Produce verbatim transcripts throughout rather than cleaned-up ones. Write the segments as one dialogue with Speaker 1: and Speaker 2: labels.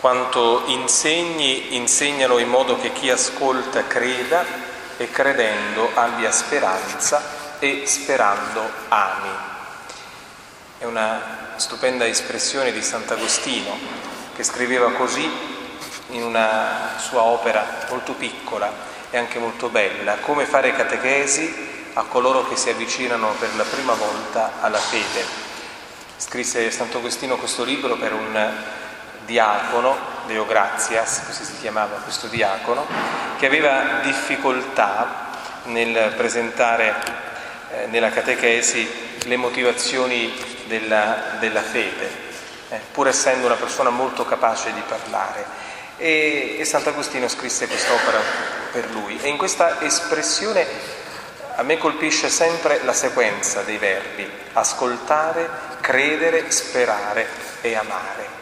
Speaker 1: Quanto insegni, insegnalo in modo che chi ascolta creda e credendo abbia speranza e sperando ami. È una stupenda espressione di Sant'Agostino, che scriveva così in una sua opera molto piccola e anche molto bella: come fare catechesi a coloro che si avvicinano per la prima volta alla fede. Scrisse Sant'Agostino questo libro per un diacono, Deo Gratias, così si chiamava questo diacono, che aveva difficoltà nel presentare eh, nella catechesi le motivazioni della, della fede, eh, pur essendo una persona molto capace di parlare. E, e Sant'Agostino scrisse quest'opera per lui. E in questa espressione a me colpisce sempre la sequenza dei verbi: ascoltare, credere, sperare e amare.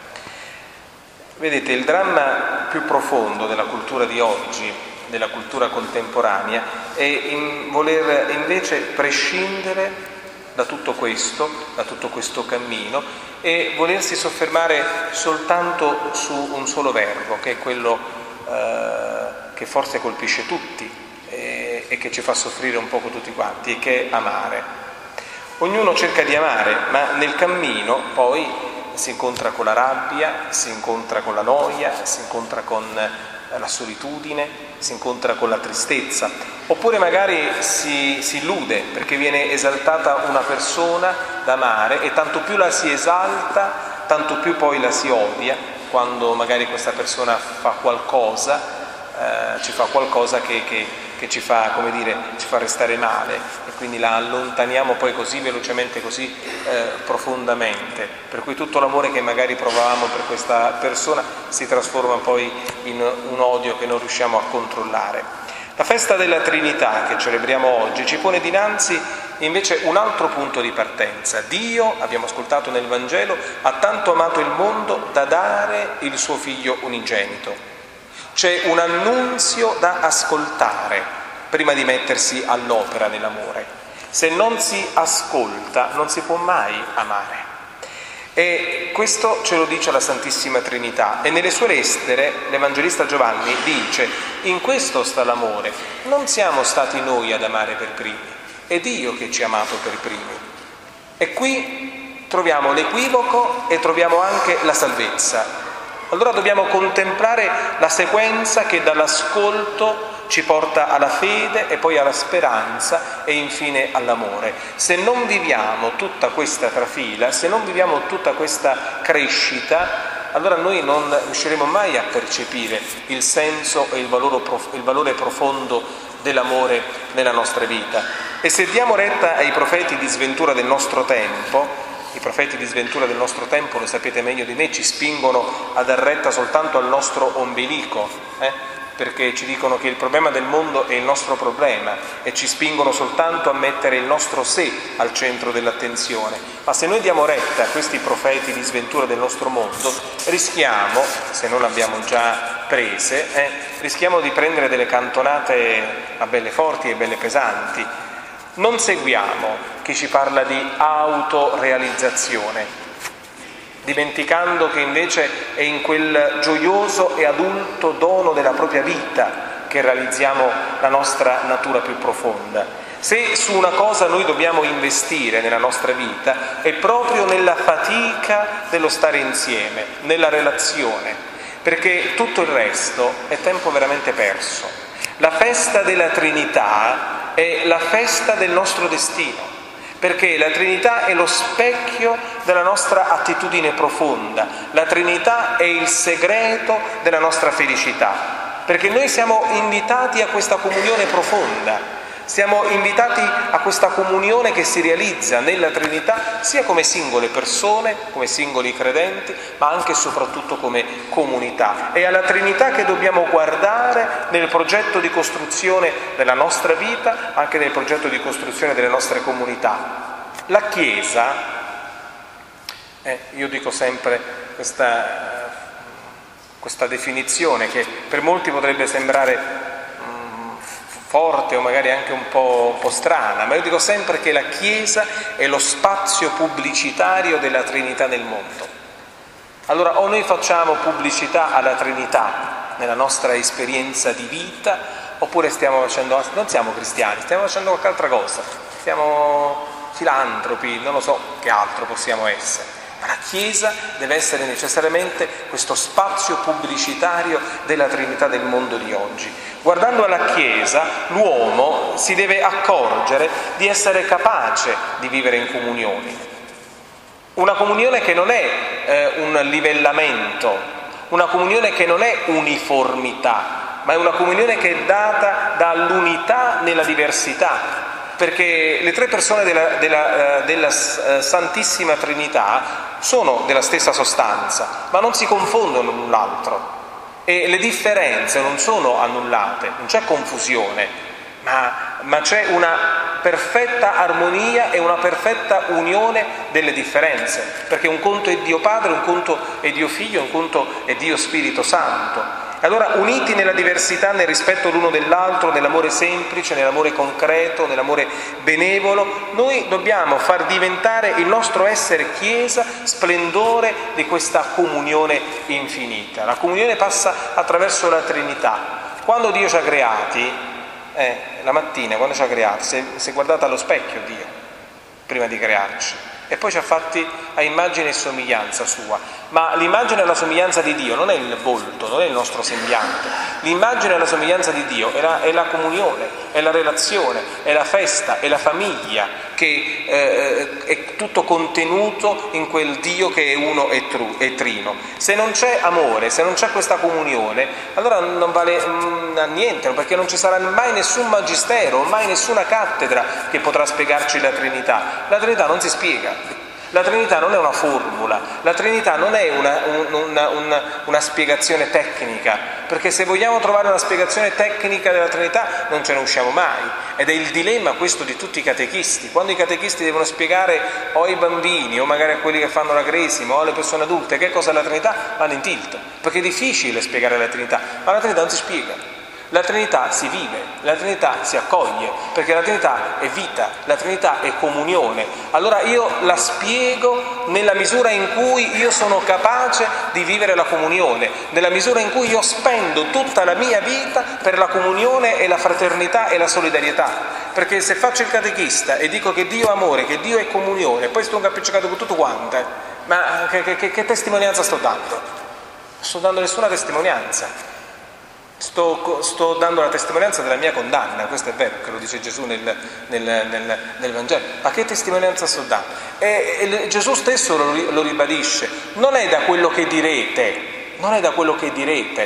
Speaker 1: Vedete, il dramma più profondo della cultura di oggi, della cultura contemporanea, è in voler invece prescindere da tutto questo, da tutto questo cammino, e volersi soffermare soltanto su un solo verbo, che è quello eh, che forse colpisce tutti eh, e che ci fa soffrire un poco tutti quanti, e che è amare. Ognuno cerca di amare, ma nel cammino poi si incontra con la rabbia, si incontra con la noia, si incontra con la solitudine, si incontra con la tristezza, oppure magari si, si illude perché viene esaltata una persona da amare, e tanto più la si esalta, tanto più poi la si odia quando magari questa persona fa qualcosa, eh, ci fa qualcosa che, che, che ci fa, come dire, ci fa restare male, e quindi la allontaniamo poi così velocemente, così eh, profondamente, per cui tutto l'amore che magari provavamo per questa persona si trasforma poi in un odio che non riusciamo a controllare. La festa della Trinità che celebriamo oggi ci pone dinanzi invece un altro punto di partenza. Dio, abbiamo ascoltato nel Vangelo, ha tanto amato il mondo da dare il suo figlio unigenito. C'è un annunzio da ascoltare prima di mettersi all'opera nell'amore. Se non si ascolta non si può mai amare. E questo ce lo dice la Santissima Trinità, e nelle sue lettere l'Evangelista Giovanni dice: in questo sta l'amore, non siamo stati noi ad amare per primi, è Dio che ci ha amato per primi. E qui troviamo l'equivoco e troviamo anche la salvezza. Allora dobbiamo contemplare la sequenza che dall'ascolto ci porta alla fede e poi alla speranza e infine all'amore. Se non viviamo tutta questa trafila, se non viviamo tutta questa crescita, allora noi non riusciremo mai a percepire il senso e il valore, il valore profondo dell'amore nella nostra vita. E se diamo retta ai profeti di sventura del nostro tempo, i profeti di sventura del nostro tempo, lo sapete meglio di me, ci spingono a dar retta soltanto al nostro ombelico, eh? perché ci dicono che il problema del mondo è il nostro problema, e ci spingono soltanto a mettere il nostro sé al centro dell'attenzione. Ma se noi diamo retta a questi profeti di sventura del nostro mondo, rischiamo, se non abbiamo già prese, eh, rischiamo di prendere delle cantonate a belle forti e belle pesanti. Non seguiamo chi ci parla di autorealizzazione, dimenticando che invece è in quel gioioso e adulto dono della propria vita che realizziamo la nostra natura più profonda. Se su una cosa noi dobbiamo investire nella nostra vita, è proprio nella fatica dello stare insieme, nella relazione, perché tutto il resto è tempo veramente perso. La festa della Trinità è la festa del nostro destino, perché la Trinità è lo specchio della nostra attitudine profonda, la Trinità è il segreto della nostra felicità, perché noi siamo invitati a questa comunione profonda, siamo invitati a questa comunione che si realizza nella Trinità sia come singole persone, come singoli credenti, ma anche e soprattutto come comunità. È alla Trinità che dobbiamo guardare nel progetto di costruzione della nostra vita, anche nel progetto di costruzione delle nostre comunità. La Chiesa, eh, io dico sempre questa, questa definizione che per molti potrebbe sembrare forte o magari anche un po', un po' strana, ma io dico sempre che la Chiesa è lo spazio pubblicitario della Trinità nel mondo. Allora o noi facciamo pubblicità alla Trinità nella nostra esperienza di vita, oppure stiamo facendo, non siamo cristiani, stiamo facendo qualche altra cosa, siamo filantropi, non lo so che altro possiamo essere. Ma la Chiesa deve essere necessariamente questo spazio pubblicitario della Trinità del mondo di oggi. Guardando alla Chiesa, l'uomo si deve accorgere di essere capace di vivere in comunione. Una comunione che non è eh, un livellamento, una comunione che non è uniformità, ma è una comunione che è data dall'unità nella diversità. Perché le tre persone della, della, della Santissima Trinità sono della stessa sostanza, ma non si confondono l'un l'altro. E le differenze non sono annullate, non c'è confusione, ma, ma c'è una perfetta armonia e una perfetta unione delle differenze. Perché un conto è Dio Padre, un conto è Dio Figlio, un conto è Dio Spirito Santo. Allora, uniti nella diversità, nel rispetto l'uno dell'altro, nell'amore semplice, nell'amore concreto, nell'amore benevolo, noi dobbiamo far diventare il nostro essere Chiesa splendore di questa comunione infinita. La comunione passa attraverso la Trinità. Quando Dio ci ha creati, eh, la mattina, quando ci ha creati, si è, si è guardato allo specchio Dio, prima di crearci. E poi ci ha fatti a immagine e somiglianza sua. Ma l'immagine e la somiglianza di Dio non è il volto, non è il nostro sembiante. L'immagine e la somiglianza di Dio è la, è la comunione, è la relazione, è la festa, è la famiglia, che eh, è tutto contenuto in quel Dio che è uno e, tru, e trino. Se non c'è amore, se non c'è questa comunione, allora non vale mh, niente, perché non ci sarà mai nessun magistero, mai nessuna cattedra che potrà spiegarci la Trinità. La Trinità non si spiega. La Trinità non è una formula, la Trinità non è una, una, una, una spiegazione tecnica, perché se vogliamo trovare una spiegazione tecnica della Trinità non ce ne usciamo mai, ed è il dilemma questo di tutti i catechisti. Quando i catechisti devono spiegare o ai bambini o magari a quelli che fanno la cresima o alle persone adulte che cosa è la Trinità, vanno in tilt, perché è difficile spiegare la Trinità, ma la Trinità non si spiega. La Trinità si vive, la Trinità si accoglie, perché la Trinità è vita, la Trinità è comunione. Allora io la spiego nella misura in cui io sono capace di vivere la comunione, nella misura in cui io spendo tutta la mia vita per la comunione e la fraternità e la solidarietà. Perché se faccio il catechista e dico che Dio è amore, che Dio è comunione, poi sto appiccicato con tutto quanto, ma che, che, che testimonianza sto dando? Non sto dando nessuna testimonianza. Sto, sto dando la testimonianza della mia condanna, questo è vero, che lo dice Gesù nel, nel, nel, nel Vangelo. Ma che testimonianza sto dando? E, e Gesù stesso lo, lo ribadisce. Non è da quello che direte, non è da quello che direte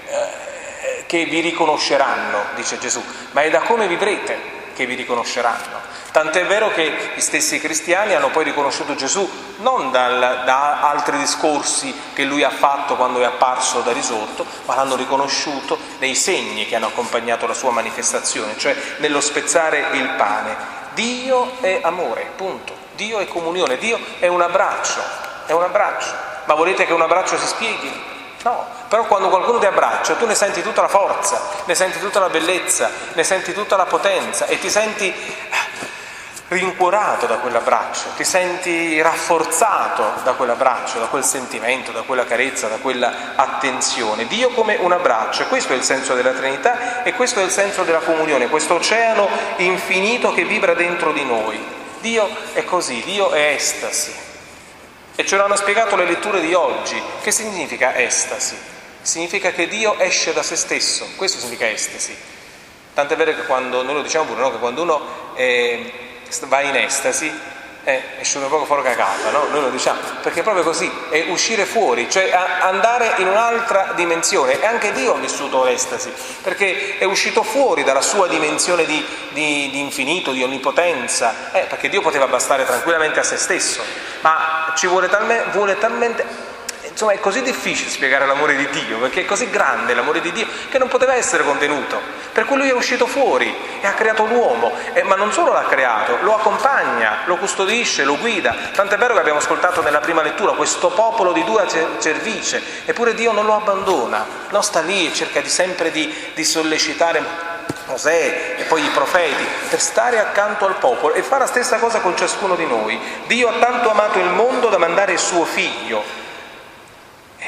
Speaker 1: eh, che vi riconosceranno, dice Gesù, ma è da come vivrete che vi riconosceranno. Tant'è vero che gli stessi cristiani hanno poi riconosciuto Gesù non dal, da altri discorsi che lui ha fatto quando è apparso da risorto, ma l'hanno riconosciuto nei segni che hanno accompagnato la sua manifestazione, cioè nello spezzare il pane. Dio è amore, punto. Dio è comunione, Dio è un abbraccio, è un abbraccio. Ma volete che un abbraccio si spieghi? No, però quando qualcuno ti abbraccia tu ne senti tutta la forza, ne senti tutta la bellezza, ne senti tutta la potenza e ti senti rincuorato da quell'abbraccio, ti senti rafforzato da quell'abbraccio, da quel sentimento, da quella carezza, da quella attenzione. Dio come un abbraccio, questo è il senso della Trinità e questo è il senso della comunione, questo oceano infinito che vibra dentro di noi. Dio è così, Dio è estasi. E ce l'hanno spiegato le letture di oggi. Che significa estasi? Significa che Dio esce da se stesso, questo significa estasi. Tant'è vero che quando, noi lo diciamo pure, no? Che quando uno eh, va in estasi eh, esce un poco fuori cagata, no? Noi lo diciamo, perché è proprio così, è uscire fuori, cioè andare in un'altra dimensione. E anche Dio ha vissuto l'estasi, perché è uscito fuori dalla sua dimensione di, di, di infinito, di onnipotenza, eh, perché Dio poteva bastare tranquillamente a se stesso, ma ci vuole, talme, vuole talmente... Insomma, è così difficile spiegare l'amore di Dio, perché è così grande l'amore di Dio che non poteva essere contenuto. Per cui lui è uscito fuori e ha creato l'uomo, eh, ma non solo l'ha creato, lo accompagna, lo custodisce, lo guida. Tant'è vero che abbiamo ascoltato nella prima lettura questo popolo di dura cervice, eppure Dio non lo abbandona, non sta lì e cerca di sempre di, di sollecitare Mosè e poi i profeti per stare accanto al popolo e fa la stessa cosa con ciascuno di noi. Dio ha tanto amato il mondo da mandare il suo figlio.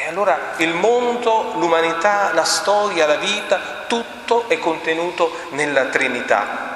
Speaker 1: E allora il mondo, l'umanità, la storia, la vita, tutto è contenuto nella Trinità.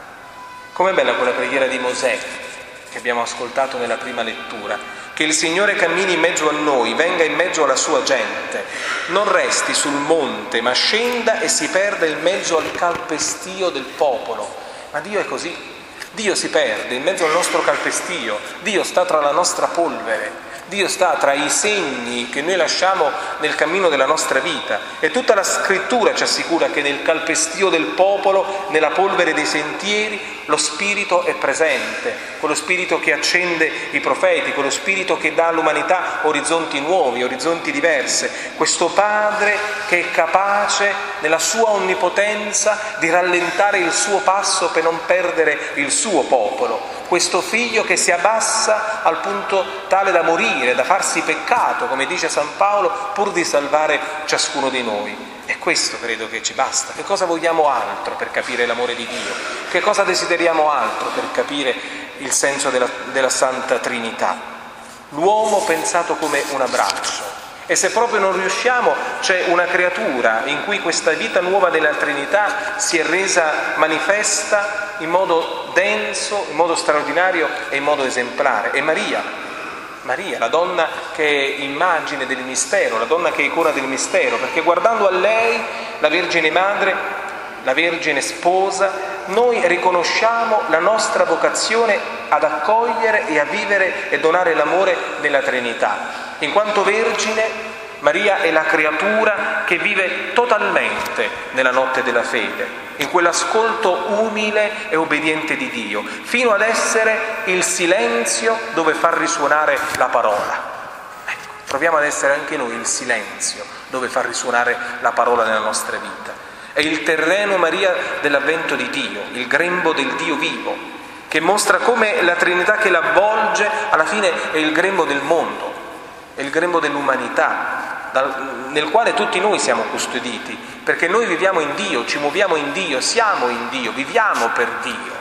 Speaker 1: Com'è bella quella preghiera di Mosè che abbiamo ascoltato nella prima lettura: che il Signore cammini in mezzo a noi, venga in mezzo alla sua gente, non resti sul monte, ma scenda e si perda in mezzo al calpestio del popolo. Ma Dio è così, Dio si perde in mezzo al nostro calpestio, Dio sta tra la nostra polvere, Dio sta tra i segni che noi lasciamo nel cammino della nostra vita, e tutta la scrittura ci assicura che nel calpestio del popolo, nella polvere dei sentieri, lo Spirito è presente, quello Spirito che accende i profeti, quello Spirito che dà all'umanità orizzonti nuovi, orizzonti diversi, questo Padre che è capace nella sua onnipotenza di rallentare il suo passo per non perdere il suo popolo, questo Figlio che si abbassa al punto tale da morire, da farsi peccato, come dice San Paolo, pur di salvare ciascuno di noi. E questo credo che ci basta. Che cosa vogliamo altro per capire l'amore di Dio? Che cosa desideriamo altro per capire il senso della, della Santa Trinità? L'uomo pensato come un abbraccio. E se proprio non riusciamo, c'è una creatura in cui questa vita nuova della Trinità si è resa manifesta in modo denso, in modo straordinario e in modo esemplare. È Maria. Maria, la donna che è immagine del mistero, la donna che è icona del mistero, perché guardando a lei, la Vergine Madre, la Vergine Sposa, noi riconosciamo la nostra vocazione ad accogliere e a vivere e donare l'amore nella Trinità. In quanto Vergine, Maria è la creatura che vive totalmente nella notte della fede, in quell'ascolto umile e obbediente di Dio, fino ad essere il silenzio dove far risuonare la parola. Ecco, proviamo ad essere anche noi il silenzio dove far risuonare la parola nella nostra vita. È il terreno, Maria, dell'avvento di Dio, il grembo del Dio vivo, che mostra come la Trinità che l'avvolge alla fine è il grembo del mondo, è il grembo dell'umanità, dal, nel quale tutti noi siamo custoditi, perché noi viviamo in Dio, ci muoviamo in Dio, siamo in Dio, viviamo per Dio.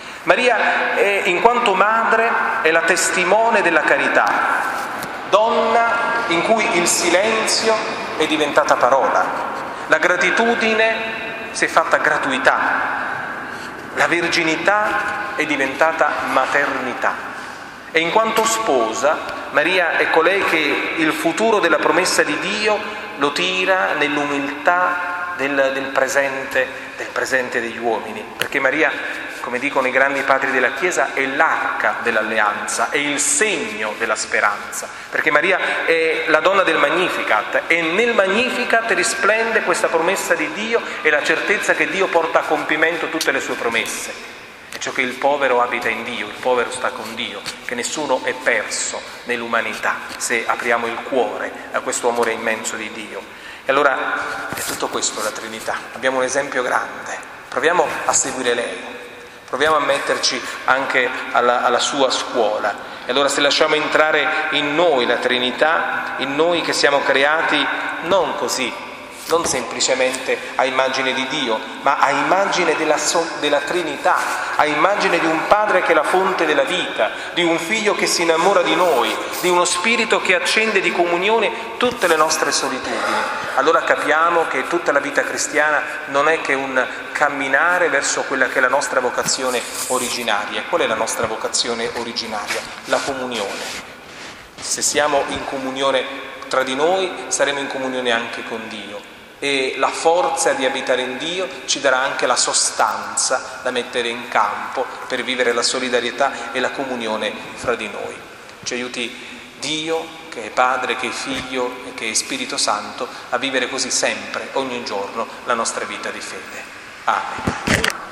Speaker 1: Maria, è, in quanto madre, è la testimone della carità, donna in cui il silenzio è diventata parola, la gratitudine si è fatta gratuità, la verginità è diventata maternità. E in quanto sposa, Maria è colei che il futuro della promessa di Dio lo tira nell'umiltà del, del presente, del presente degli uomini, perché Maria, come dicono i grandi padri della Chiesa, è l'arca dell'alleanza, è il segno della speranza, perché Maria è la donna del Magnificat e nel Magnificat risplende questa promessa di Dio e la certezza che Dio porta a compimento tutte le sue promesse. È ciò che il povero abita in Dio, il povero sta con Dio, che nessuno è perso nell'umanità se apriamo il cuore a questo amore immenso di Dio. E allora è tutto questo la Trinità. Abbiamo un esempio grande, proviamo a seguire lei, proviamo a metterci anche alla, alla sua scuola. E allora se lasciamo entrare in noi la Trinità, in noi che siamo creati non così, non semplicemente a immagine di Dio, ma a immagine della, so- della Trinità, a immagine di un Padre che è la fonte della vita, di un Figlio che si innamora di noi, di uno Spirito che accende di comunione tutte le nostre solitudini. Allora capiamo che tutta la vita cristiana non è che un camminare verso quella che è la nostra vocazione originaria. Qual è la nostra vocazione originaria? La comunione. Se siamo in comunione tra di noi, saremo in comunione anche con Dio. E la forza di abitare in Dio ci darà anche la sostanza da mettere in campo per vivere la solidarietà e la comunione fra di noi. Ci aiuti Dio, che è Padre, che è Figlio e che è Spirito Santo, a vivere così sempre, ogni giorno, la nostra vita di fede. Amen.